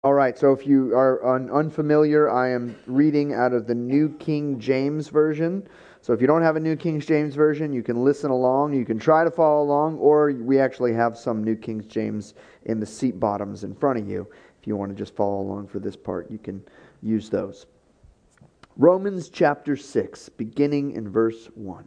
All right, so if you are unfamiliar, I am reading out of the New King James Version. So if you don't have a New King James Version, you can listen along. You can try to follow along, or we actually have some New King James in the seat bottoms in front of you. If you want to just follow along for this part, you can use those. Romans chapter 6, beginning in verse 1.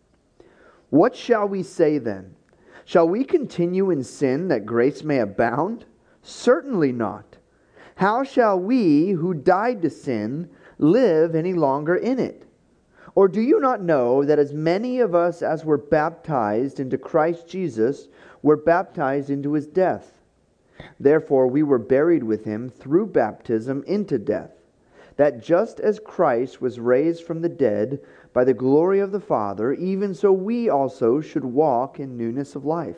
What shall we say then? Shall we continue in sin that grace may abound? Certainly not. How shall we who died to sin live any longer in it? Or do you not know that as many of us as were baptized into Christ Jesus were baptized into his death? Therefore we were buried with him through baptism into death, that just as Christ was raised from the dead by the glory of the Father, even so we also should walk in newness of life.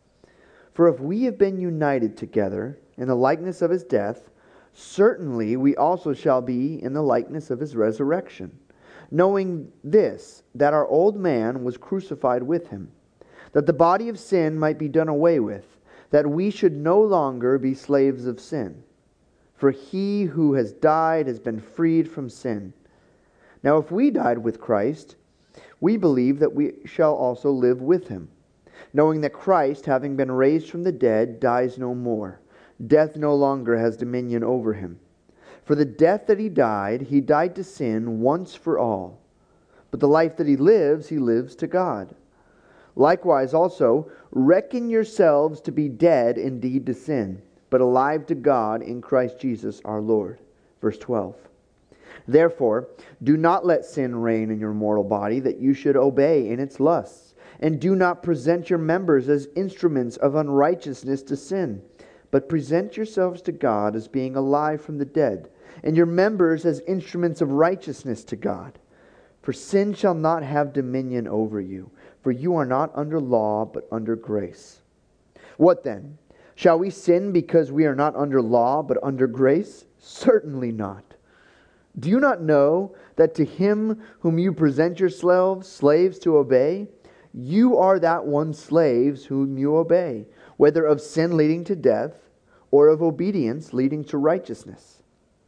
For if we have been united together in the likeness of his death, certainly we also shall be in the likeness of his resurrection, knowing this, that our old man was crucified with him, that the body of sin might be done away with, that we should no longer be slaves of sin. For he who has died has been freed from sin. Now if we died with Christ, we believe that we shall also live with him, knowing that Christ, having been raised from the dead, dies no more. Death no longer has dominion over him. For the death that he died to sin once for all. But the life that he lives to God. Likewise also, reckon yourselves to be dead indeed to sin, but alive to God in Christ Jesus our Lord. Verse 12. Therefore, do not let sin reign in your mortal body, that you should obey in its lusts. And do not present your members as instruments of unrighteousness to sin, but present yourselves to God as being alive from the dead, and your members as instruments of righteousness to God. For sin shall not have dominion over you, for you are not under law, but under grace. What then? Shall we sin because we are not under law, but under grace? Certainly not. Do you not know that to him whom you present yourselves slaves to obey, you are that one slaves whom you obey, whether of sin leading to death, or of obedience leading to righteousness?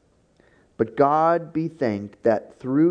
But God be thanked that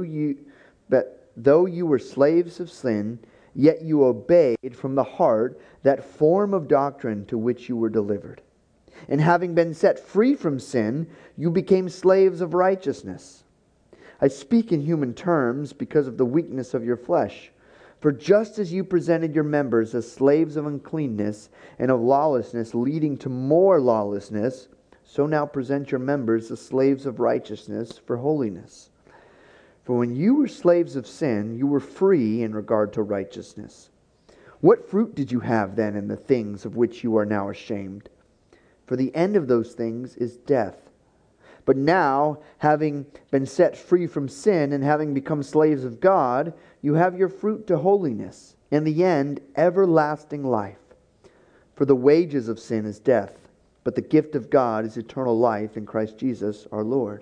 though you were slaves of sin, yet you obeyed from the heart that form of doctrine to which you were delivered. And having been set free from sin, you became slaves of righteousness. I speak in human terms because of the weakness of your flesh. For just as you presented your members as slaves of uncleanness and of lawlessness, leading to more lawlessness, so now present your members as slaves of righteousness for holiness. For when you were slaves of sin, you were free in regard to righteousness. What fruit did you have then in the things of which you are now ashamed? For the end of those things is death. But now, having been set free from sin and having become slaves of God, you have your fruit to holiness, and the end, everlasting life. For the wages of sin is death, but the gift of God is eternal life in Christ Jesus our Lord.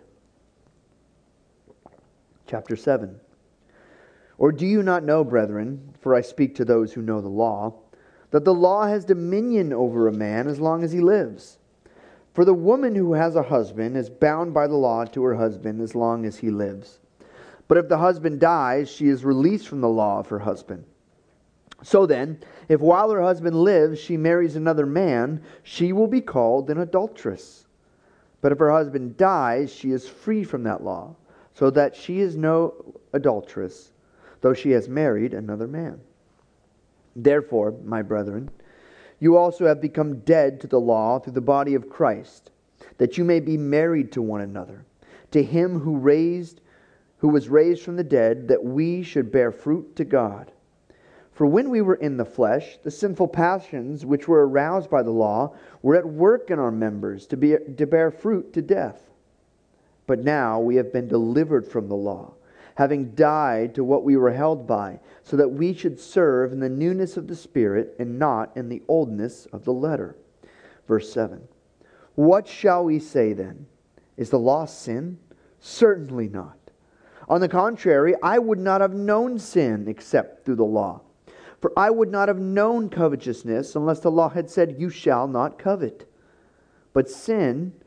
Chapter 7. Or do you not know, brethren, for I speak to those who know the law, that the law has dominion over a man as long as he lives? For the woman who has a husband is bound by the law to her husband as long as he lives. But if the husband dies, she is released from the law of her husband. So then, if while her husband lives she marries another man, she will be called an adulteress. But if her husband dies, she is free from that law, so that she is no adulteress, though she has married another man. Therefore, my brethren, you also have become dead to the law through the body of Christ, that you may be married to one another, to him who was raised from the dead, that we should bear fruit to God. For when we were in the flesh, the sinful passions which were aroused by the law were at work in our members to bear fruit to death. But now we have been delivered from the law, having died to what we were held by, so that we should serve in the newness of the Spirit and not in the oldness of the letter. Verse 7. What shall we say then? Is the law sin? Certainly not. On the contrary, I would not have known sin except through the law. For I would not have known covetousness unless the law had said, you shall not covet. But sin,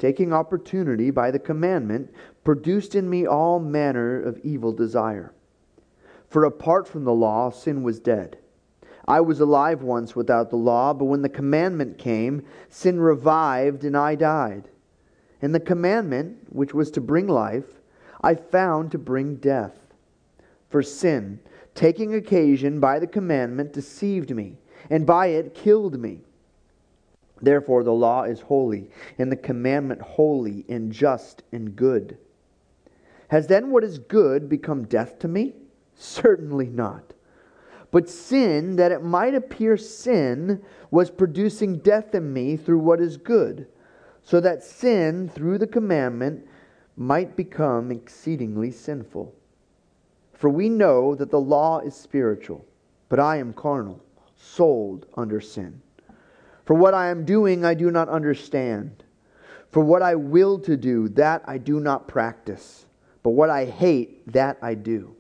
taking opportunity by the commandment, produced in me all manner of evil desire. For apart from the law, sin was dead. I was alive once without the law, but when the commandment came, sin revived and I died. And the commandment, which was to bring life, I found to bring death. For sin, taking occasion by the commandment, deceived me, and by it killed me. Therefore the law is holy, and the commandment holy and just and good. Has then what is good become death to me? Certainly not. But sin, that it might appear sin, was producing death in me through what is good, so that sin, through the commandment, might become exceedingly sinful. For we know that the law is spiritual, but I am carnal, sold under sin. For what I am doing I do not understand. For what I will to do, that I do not practice. But what I hate, that I do.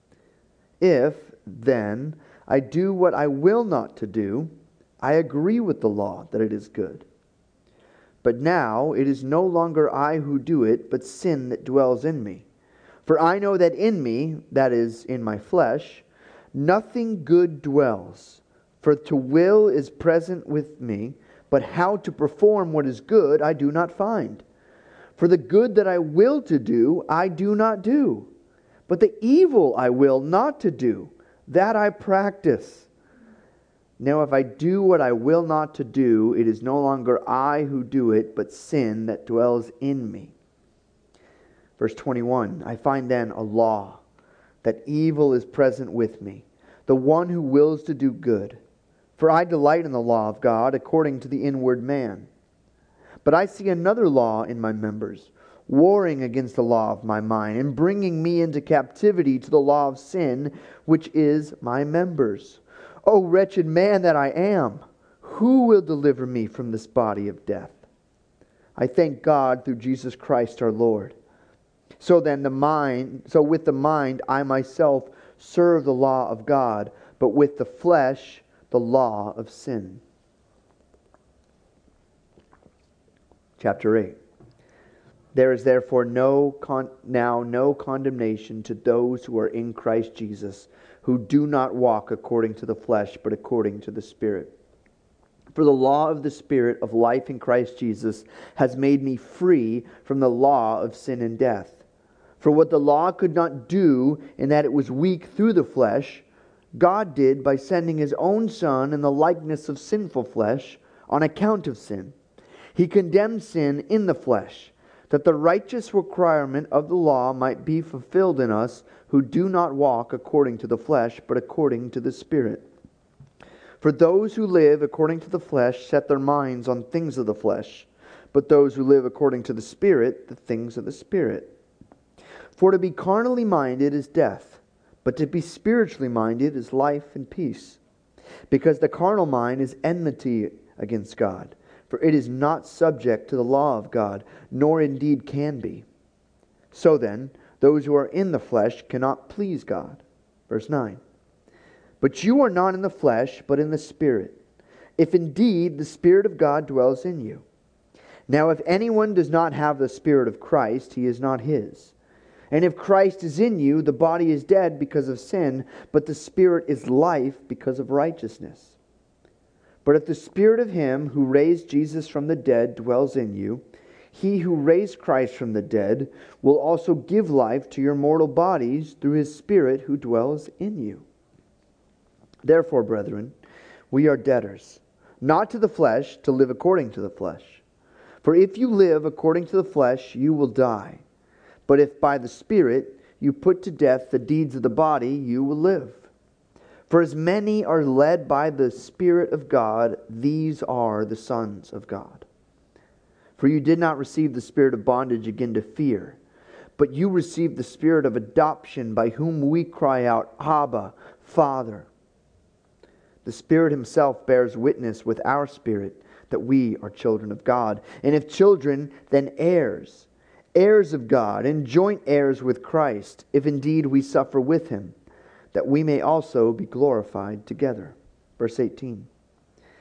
If, then, I do what I will not to do, I agree with the law that it is good. But now it is no longer I who do it, but sin that dwells in me. For I know that in me, that is, in my flesh, nothing good dwells. For to will is present with me, but how to perform what is good I do not find. For the good that I will to do, I do not do. But the evil I will not to do, that I practice. Now if I do what I will not to do, it is no longer I who do it, but sin that dwells in me. Verse 21, I find then a law, that evil is present with me, the one who wills to do good. For I delight in the law of God according to the inward man. But I see another law in my members, warring against the law of my mind, and bringing me into captivity to the law of sin, which is my members. O wretched man that I am, who will deliver me from this body of death? I thank God through Jesus Christ our Lord. So with the mind I myself serve the law of God, but with the flesh the law of sin. Chapter 8. There is therefore now no condemnation to those who are in Christ Jesus, who do not walk according to the flesh, but according to the Spirit. For the law of the Spirit of life in Christ Jesus has made me free from the law of sin and death. For what the law could not do, in that it was weak through the flesh, God did by sending His own Son in the likeness of sinful flesh on account of sin. He condemned sin in the flesh, that the righteous requirement of the law might be fulfilled in us who do not walk according to the flesh, but according to the Spirit. For those who live according to the flesh set their minds on things of the flesh, but those who live according to the Spirit, the things of the Spirit. For to be carnally minded is death, but to be spiritually minded is life and peace. Because the carnal mind is enmity against God, for it is not subject to the law of God, nor indeed can be. So then, those who are in the flesh cannot please God. Verse 9. But you are not in the flesh, but in the Spirit, if indeed the Spirit of God dwells in you. Now if anyone does not have the Spirit of Christ, he is not his. And if Christ is in you, the body is dead because of sin, but the Spirit is life because of righteousness. But if the Spirit of Him who raised Jesus from the dead dwells in you, He who raised Christ from the dead will also give life to your mortal bodies through His Spirit who dwells in you. Therefore, brethren, we are debtors, not to the flesh, to live according to the flesh. For if you live according to the flesh, you will die. But if by the Spirit you put to death the deeds of the body, you will live. For as many are led by the Spirit of God, these are the sons of God. For you did not receive the spirit of bondage again to fear, but you received the Spirit of adoption, by whom we cry out, Abba, Father. The Spirit Himself bears witness with our spirit that we are children of God. And if children, then heirs, heirs of God, and joint heirs with Christ, if indeed we suffer with Him, that we may also be glorified together. Verse 18.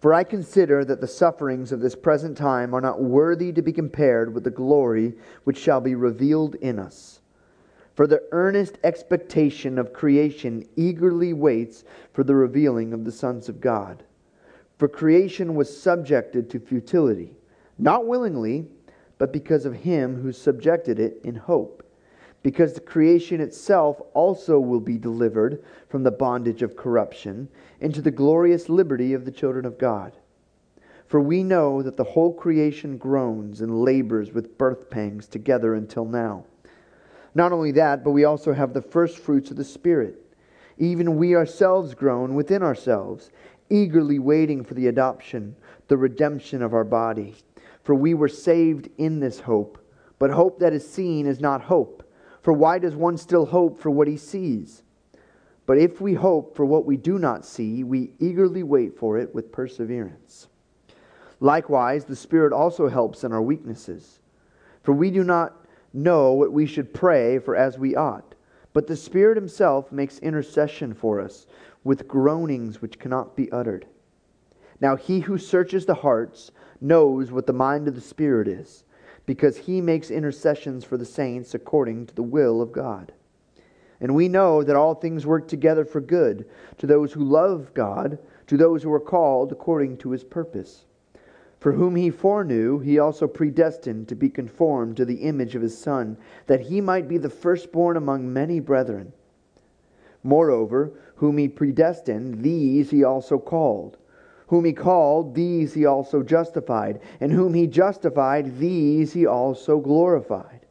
For I consider that the sufferings of this present time are not worthy to be compared with the glory which shall be revealed in us. For the earnest expectation of creation eagerly waits for the revealing of the sons of God. For creation was subjected to futility, not willingly, but because of Him who subjected it in hope. Because the creation itself also will be delivered from the bondage of corruption into the glorious liberty of the children of God. For we know that the whole creation groans and labors with birth pangs together until now. Not only that, but we also have the first fruits of the Spirit. Even we ourselves groan within ourselves, eagerly waiting for the adoption, the redemption of our body. For we were saved in this hope. But hope that is seen is not hope. For why does one still hope for what he sees? But if we hope for what we do not see, we eagerly wait for it with perseverance. Likewise, the Spirit also helps in our weaknesses. For we do not know what we should pray for as we ought. But the Spirit Himself makes intercession for us with groanings which cannot be uttered. Now He who searches the hearts knows what the mind of the Spirit is, because He makes intercessions for the saints according to the will of God. And we know that all things work together for good to those who love God, to those who are called according to His purpose. For whom He foreknew, He also predestined to be conformed to the image of His Son, that He might be the firstborn among many brethren. Moreover, whom He predestined, these He also called. Whom He called, these He also justified. And whom He justified, these He also glorified.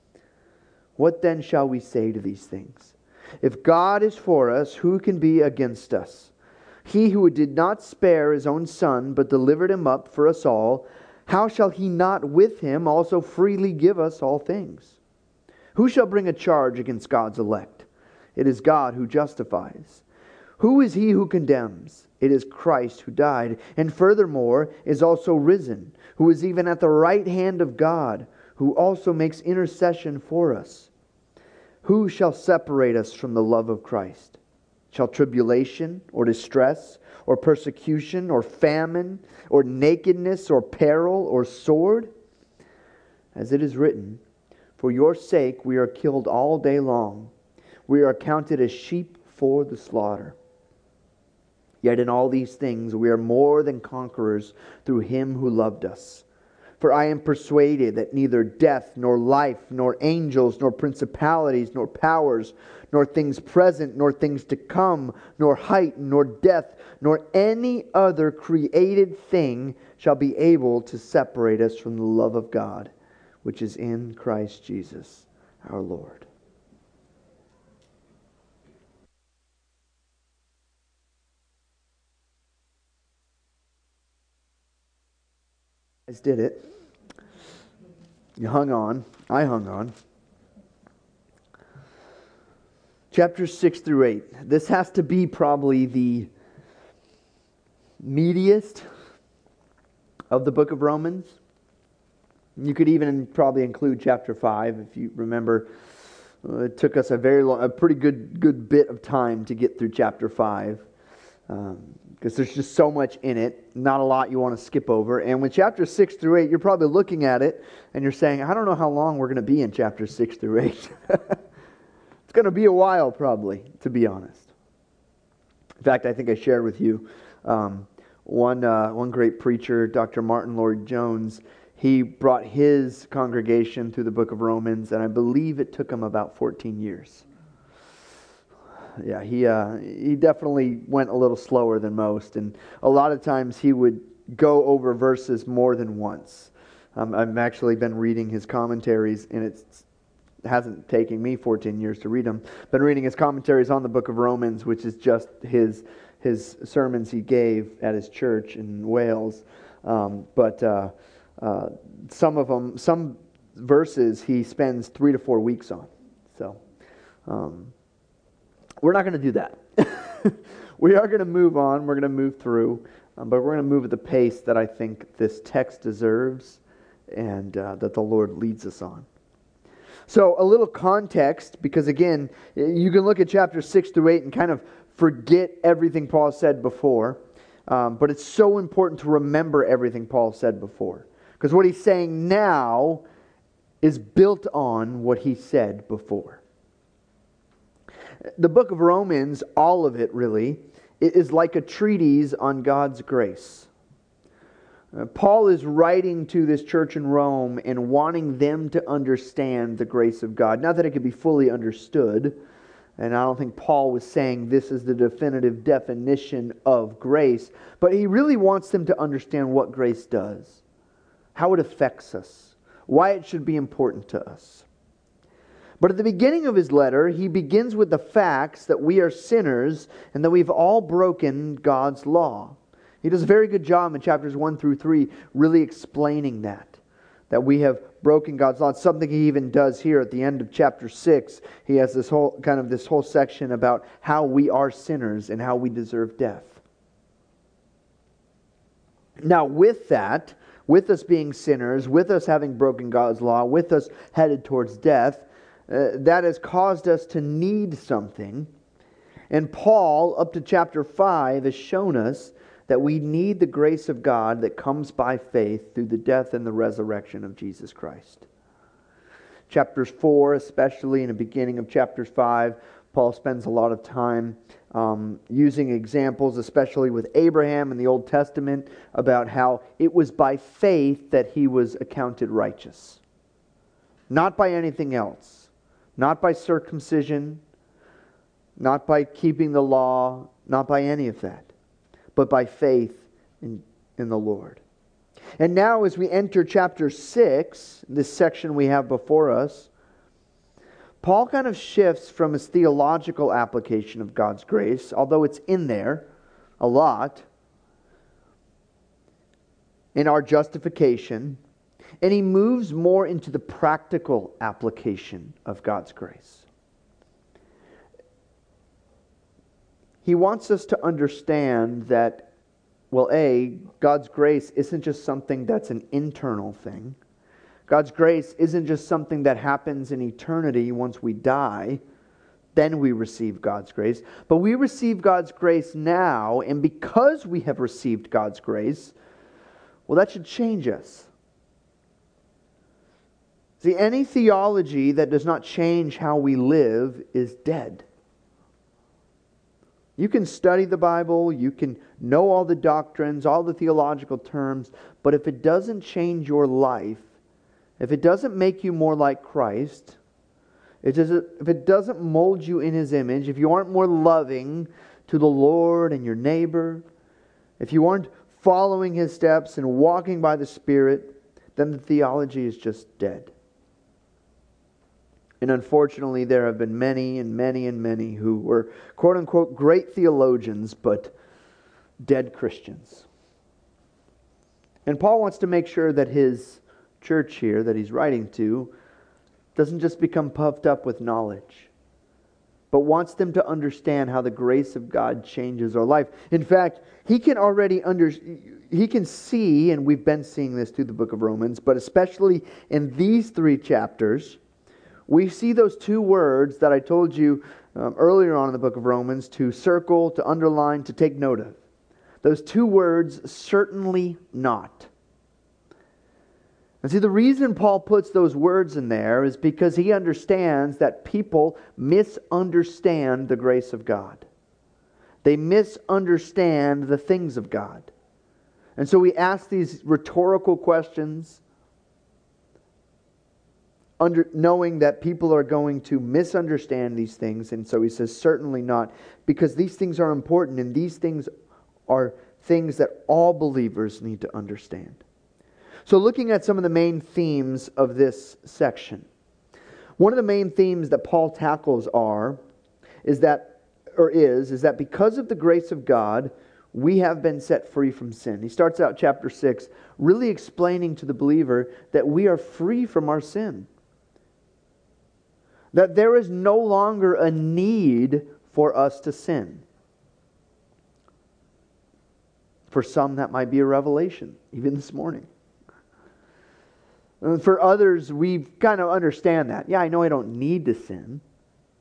What then shall we say to these things? If God is for us, who can be against us? He who did not spare His own Son, but delivered Him up for us all, how shall He not with Him also freely give us all things? Who shall bring a charge against God's elect? It is God who justifies. Who is he who condemns? It is Christ who died, and furthermore is also risen, who is even at the right hand of God, who also makes intercession for us. Who shall separate us from the love of Christ? Shall tribulation, or distress, or persecution, or famine, or nakedness, or peril, or sword? As it is written, for your sake we are killed all day long. We are counted as sheep for the slaughter. Yet in all these things we are more than conquerors through Him who loved us. For I am persuaded that neither death, nor life, nor angels, nor principalities, nor powers, nor things present, nor things to come, nor height, nor depth, nor any other created thing shall be able to separate us from the love of God, which is in Christ Jesus our Lord. You guys did it. You hung on. I hung on. Chapters 6 through 8. This has to be probably the meatiest of the book of Romans. You could even probably include chapter 5 if you remember. It took us a pretty good bit of time to get through chapter 5. Because there's just so much in it, not a lot you want to skip over. And with chapter 6 through 8, you're probably looking at it and you're saying, I don't know how long we're going to be in chapter 6 through 8. It's going to be a while probably, to be honest. In fact, I think I shared with you one great preacher, Dr. Martin Lloyd-Jones. He brought his congregation through the book of Romans, and I believe it took him about 14 years. Yeah, he definitely went a little slower than most, and a lot of times he would go over verses more than once. I've actually been reading his commentaries, and it hasn't taken me 14 years to read them. Been reading his commentaries on the book of Romans, which is just his sermons he gave at his church in Wales. But some of them, some verses, he spends 3 to 4 weeks on. So. We're not going to do that. We are going to move on. We're going to move through. But we're going to move at the pace that I think this text deserves and that the Lord leads us on. So a little context, because again, you can look at chapters 6 through 8 and kind of forget everything Paul said before. But it's so important to remember everything Paul said before. Because what he's saying now is built on what he said before. The book of Romans, all of it really, is like a treatise on God's grace. Paul is writing to this church in Rome and wanting them to understand the grace of God. Not that it could be fully understood, and I don't think Paul was saying this is the definitive definition of grace, but he really wants them to understand what grace does, how it affects us, why it should be important to us. But at the beginning of his letter, he begins with the facts that we are sinners and that we've all broken God's law. He does a very good job in chapters 1 through 3 really explaining that we have broken God's law. It's something he even does here at the end of chapter 6. He has this whole section about how we are sinners and how we deserve death. Now with that, with us being sinners, with us having broken God's law, with us headed towards death, that has caused us to need something. And Paul, up to chapter 5, has shown us that we need the grace of God that comes by faith through the death and the resurrection of Jesus Christ. Chapters 4, especially in the beginning of chapter 5, Paul spends a lot of time using examples, especially with Abraham in the Old Testament, about how it was by faith that he was accounted righteous. Not by anything else. Not by circumcision, not by keeping the law, not by any of that, but by faith in the Lord. And now as we enter chapter 6, this section we have before us, Paul kind of shifts from his theological application of God's grace, although it's in there a lot, in our justification, and he moves more into the practical application of God's grace. He wants us to understand that, well, God's grace isn't just something that's an internal thing. God's grace isn't just something that happens in eternity once we die. Then we receive God's grace. But we receive God's grace now, and because we have received God's grace, well, that should change us. See, any theology that does not change how we live is dead. You can study the Bible, you can know all the doctrines, all the theological terms, but if it doesn't change your life, if it doesn't make you more like Christ, if it doesn't mold you in His image, if you aren't more loving to the Lord and your neighbor, if you aren't following His steps and walking by the Spirit, then the theology is just dead. And unfortunately, there have been many and many and many who were, quote-unquote, great theologians, but dead Christians. And Paul wants to make sure that his church here, that he's writing to, doesn't just become puffed up with knowledge, but wants them to understand how the grace of God changes our life. In fact, he can see, and we've been seeing this through the book of Romans, but especially in these 3 chapters, we see those 2 words that I told you earlier on in the book of Romans to circle, to underline, to take note of. Those 2 words, certainly not. And see, the reason Paul puts those words in there is because he understands that people misunderstand the grace of God. They misunderstand the things of God. And so we ask these rhetorical questions, knowing that people are going to misunderstand these things. And so he says, certainly not, because these things are important, and these things are things that all believers need to understand. So looking at some of the main themes of this section, one of the main themes that Paul tackles is that because of the grace of God, we have been set free from sin. He starts out chapter 6 really explaining to the believer that we are free from our sin. That there is no longer a need for us to sin. For some, that might be a revelation, even this morning. And for others, we kind of understand that. Yeah, I know I don't need to sin.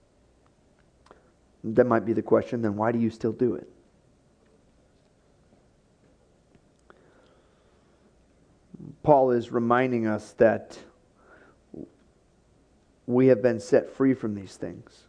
That might be the question, then why do you still do it? Paul is reminding us that we have been set free from these things.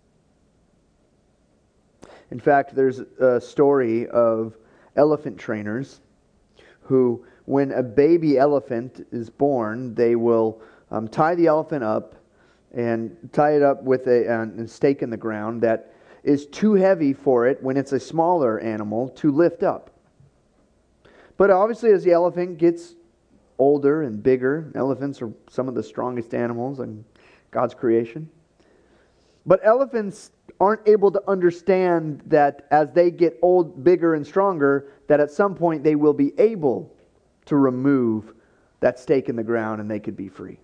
In fact, there's a story of elephant trainers who, when a baby elephant is born, they will tie the elephant up and tie it up with a stake in the ground that is too heavy for it when it's a smaller animal to lift up. But obviously, as the elephant gets older and bigger, elephants are some of the strongest animals in God's creation. But elephants aren't able to understand that as they get old, bigger, and stronger, that at some point they will be able to remove that stake in the ground and they could be free.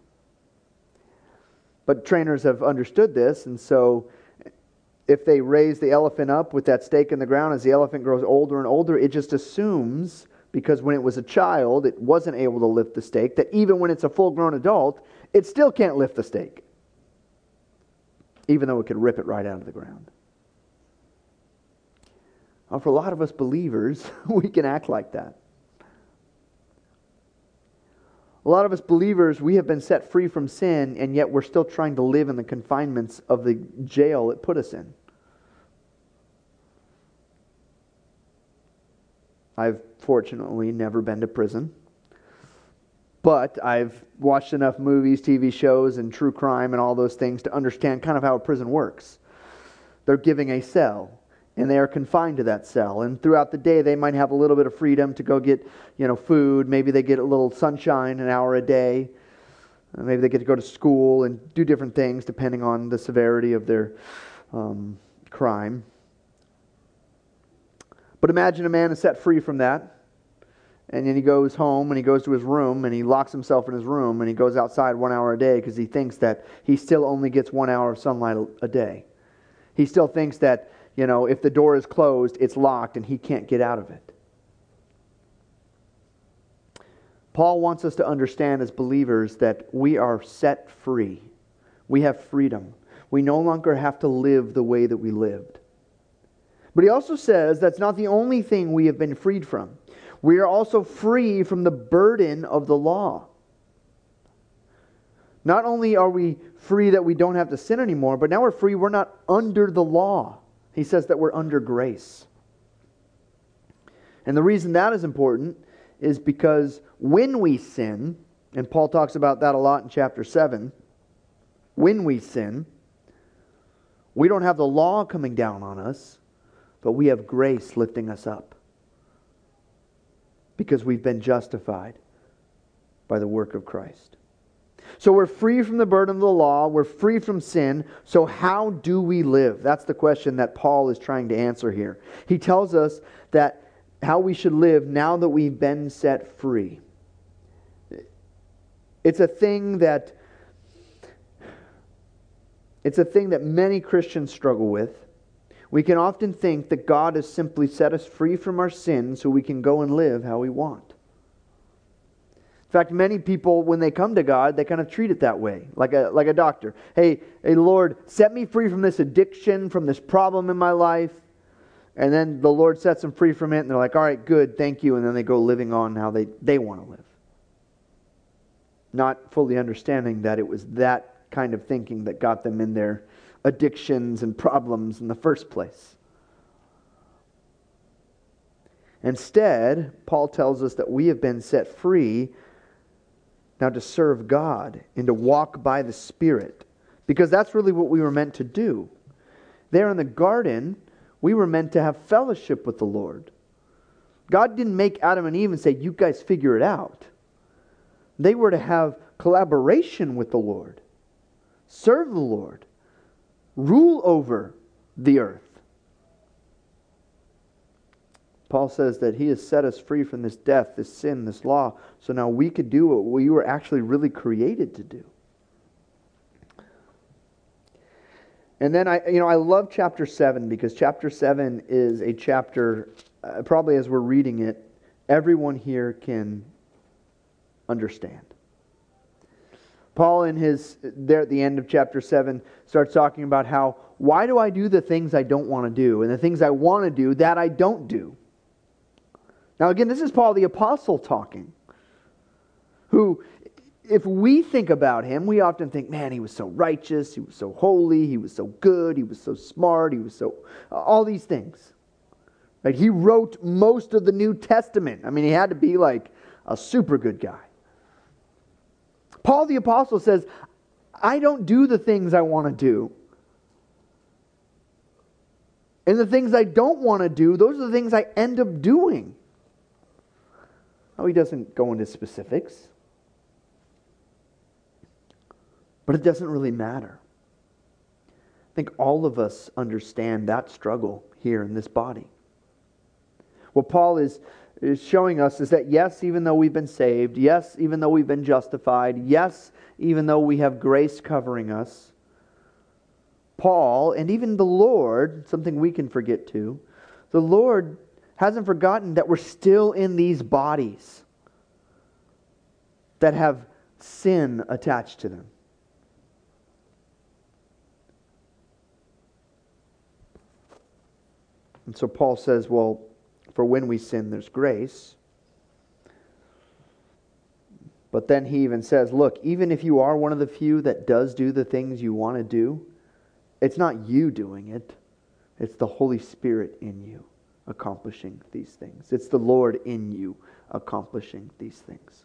But trainers have understood this, and so if they raise the elephant up with that stake in the ground, as the elephant grows older and older, it just assumes, because when it was a child, it wasn't able to lift the stake, that even when it's a full-grown adult, it still can't lift the stake, even though it could rip it right out of the ground. Now, for a lot of us believers, we can act like that. A lot of us believers, we have been set free from sin, and yet we're still trying to live in the confinements of the jail it put us in. I've fortunately never been to prison, but I've watched enough movies, TV shows, and true crime and all those things to understand kind of how a prison works. They're giving a cell, and they are confined to that cell. And throughout the day, they might have a little bit of freedom to go get, food. Maybe they get a little sunshine an hour a day. Maybe they get to go to school and do different things depending on the severity of their crime. But imagine a man is set free from that, and then he goes home and he goes to his room and he locks himself in his room and he goes outside 1 hour a day because he thinks that he still only gets 1 hour of sunlight a day. He still thinks that, if the door is closed, it's locked and he can't get out of it. Paul wants us to understand as believers that we are set free. We have freedom. We no longer have to live the way that we lived. But he also says that's not the only thing we have been freed from. We are also free from the burden of the law. Not only are we free that we don't have to sin anymore, but now we're free, we're not under the law. He says that we're under grace. And the reason that is important is because when we sin, and Paul talks about that a lot in chapter 7, when we sin, we don't have the law coming down on us, but we have grace lifting us up. Because we've been justified by the work of Christ. So we're free from the burden of the law. We're free from sin. So how do we live? That's the question that Paul is trying to answer here. He tells us that how we should live now that we've been set free. It's a thing that many Christians struggle with. We can often think that God has simply set us free from our sins so we can go and live how we want. In fact, many people, when they come to God, they kind of treat it that way, like a doctor. Hey, Lord, set me free from this addiction, from this problem in my life. And then the Lord sets them free from it, and they're like, all right, good, thank you. And then they go living on how they want to live. Not fully understanding that it was that kind of thinking that got them in their addictions and problems in the first place. Instead, Paul tells us that we have been set free now to serve God and to walk by the Spirit. Because that's really what we were meant to do. There in the garden, we were meant to have fellowship with the Lord. God didn't make Adam and Eve and say, you guys figure it out. They were to have collaboration with the Lord. Serve the Lord. Rule over the earth. Paul says that He has set us free from this death, this sin, this law, so now we could do what we were actually really created to do. And then I love chapter 7 because chapter 7 is a chapter, probably as we're reading it, everyone here can understand. Paul there at the end of chapter 7 starts talking about how, why do I do the things I don't want to do? And the things I want to do, that I don't do. Now again, this is Paul the Apostle talking, who, if we think about him, we often think, man, he was so righteous, he was so holy, he was so good, he was so smart, he was so... all these things. Right? He wrote most of the New Testament. I mean, he had to be like a super good guy. Paul the Apostle says, I don't do the things I want to do. And the things I don't want to do, those are the things I end up doing. Now, he doesn't go into specifics. But it doesn't really matter. I think all of us understand that struggle here in this body. What Paul is showing us is that yes, even though we've been saved, yes, even though we've been justified, yes, even though we have grace covering us, Paul, and even the Lord, something we can forget too, the Lord hasn't forgotten that we're still in these bodies that have sin attached to them. And so Paul says, well, for when we sin, there's grace. But then he even says, look, even if you are one of the few that does do the things you want to do, it's not you doing it. It's the Holy Spirit in you accomplishing these things. It's the Lord in you accomplishing these things.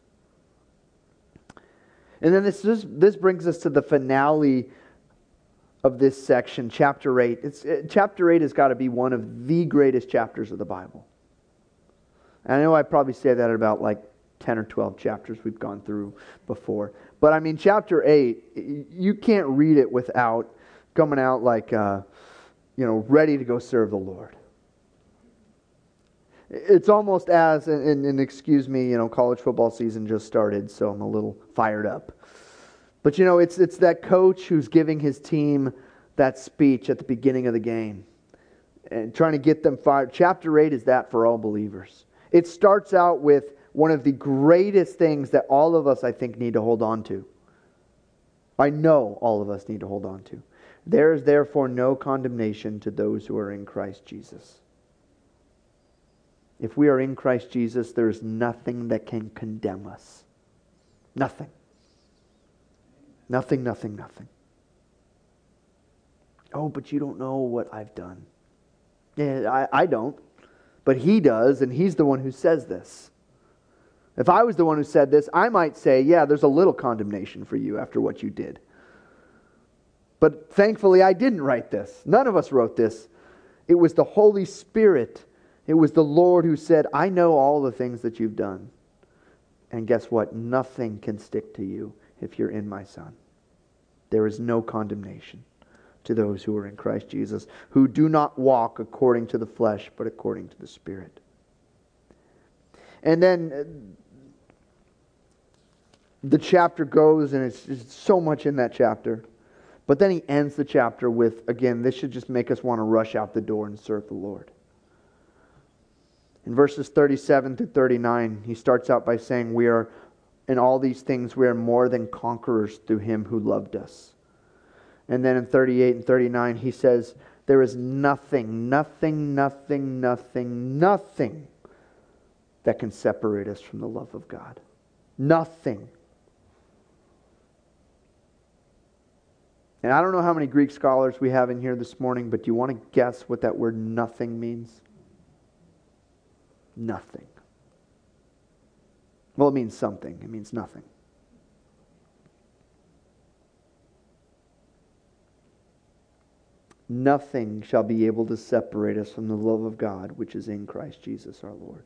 And then this brings us to the finale of this section, chapter 8. Chapter 8 has got to be one of the greatest chapters of the Bible. And I know I probably say that about like 10 or 12 chapters we've gone through before. But I mean, chapter 8, you can't read it without coming out like, ready to go serve the Lord. It's almost as, and excuse me, college football season just started, so I'm a little fired up. But it's that coach who's giving his team that speech at the beginning of the game and trying to get them fired. Chapter 8 is that for all believers. It starts out with one of the greatest things that all of us, I think, need to hold on to. I know all of us need to hold on to. There is therefore no condemnation to those who are in Christ Jesus. If we are in Christ Jesus, there is nothing that can condemn us. Nothing. Nothing, nothing, nothing. Oh, but you don't know what I've done. Yeah, I don't. But He does, and He's the one who says this. If I was the one who said this, I might say, yeah, there's a little condemnation for you after what you did. But thankfully, I didn't write this. None of us wrote this. It was the Holy Spirit. It was the Lord who said, I know all the things that you've done. And guess what? Nothing can stick to you if you're in my Son. There is no condemnation to those who are in Christ Jesus, who do not walk according to the flesh, but according to the Spirit. And then the chapter goes, and it's so much in that chapter. But then he ends the chapter with, again, this should just make us want to rush out the door and serve the Lord. In verses 37 through 39, he starts out by saying, we are, in all these things, we are more than conquerors through Him who loved us. And then in 38 and 39, he says, there is nothing, nothing, nothing, nothing, nothing that can separate us from the love of God. Nothing. And I don't know how many Greek scholars we have in here this morning, but do you want to guess what that word nothing means? Nothing. Well, it means something. It means nothing. Nothing shall be able to separate us from the love of God, which is in Christ Jesus our Lord.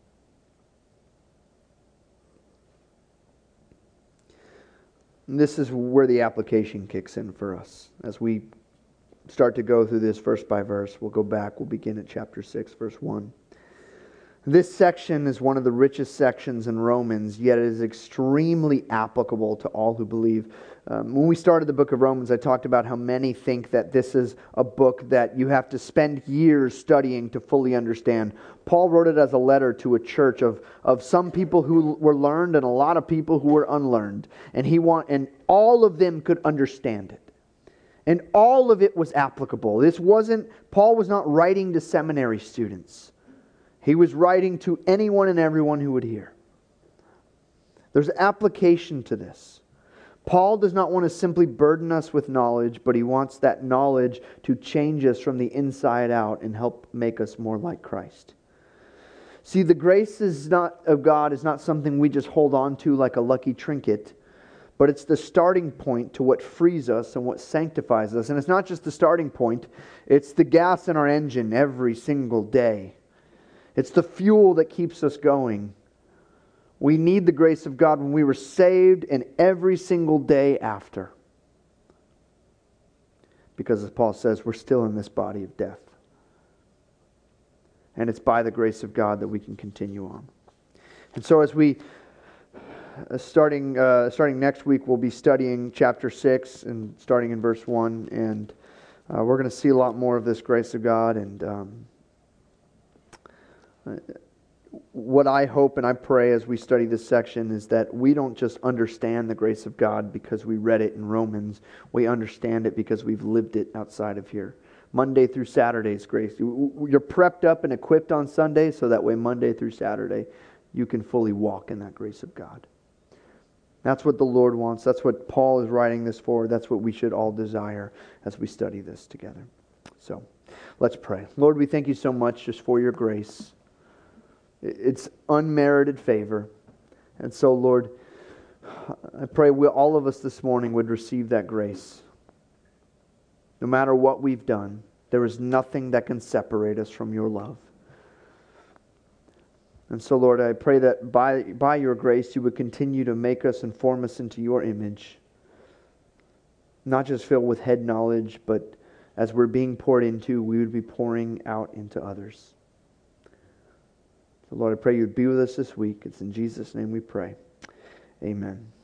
And this is where the application kicks in for us. As we start to go through this verse by verse, we'll go back. We'll begin at chapter 6, verse 1. This section is one of the richest sections in Romans, yet it is extremely applicable to all who believe. When we started the book of Romans, I talked about how many think that this is a book that you have to spend years studying to fully understand. Paul wrote it as a letter to a church of some people who were learned and a lot of people who were unlearned. And all of them could understand it. And all of it was applicable. Paul was not writing to seminary students. He was writing to anyone and everyone who would hear. There's application to this. Paul does not want to simply burden us with knowledge, but he wants that knowledge to change us from the inside out and help make us more like Christ. See, the grace of God is not something we just hold on to like a lucky trinket, but it's the starting point to what frees us and what sanctifies us. And it's not just the starting point, it's the gas in our engine every single day. It's the fuel that keeps us going. We need the grace of God when we were saved and every single day after. Because as Paul says, we're still in this body of death. And it's by the grace of God that we can continue on. And so as we, starting next week, we'll be studying chapter 6 and starting in verse 1. And we're going to see a lot more of this grace of God. And what I hope and I pray as we study this section is that we don't just understand the grace of God because we read it in Romans. We understand it because we've lived it outside of here. Monday through Saturday's grace. You're prepped up and equipped on Sunday so that way Monday through Saturday you can fully walk in that grace of God. That's what the Lord wants. That's what Paul is writing this for. That's what we should all desire as we study this together. So, let's pray. Lord, we thank you so much just for your grace. It's unmerited favor. And so, Lord, I pray all of us this morning would receive that grace. No matter what we've done, there is nothing that can separate us from your love. And so, Lord, I pray that by your grace, you would continue to make us and form us into your image. Not just filled with head knowledge, but as we're being poured into, we would be pouring out into others. So, Lord, I pray you would be with us this week. It's in Jesus' name we pray. Amen.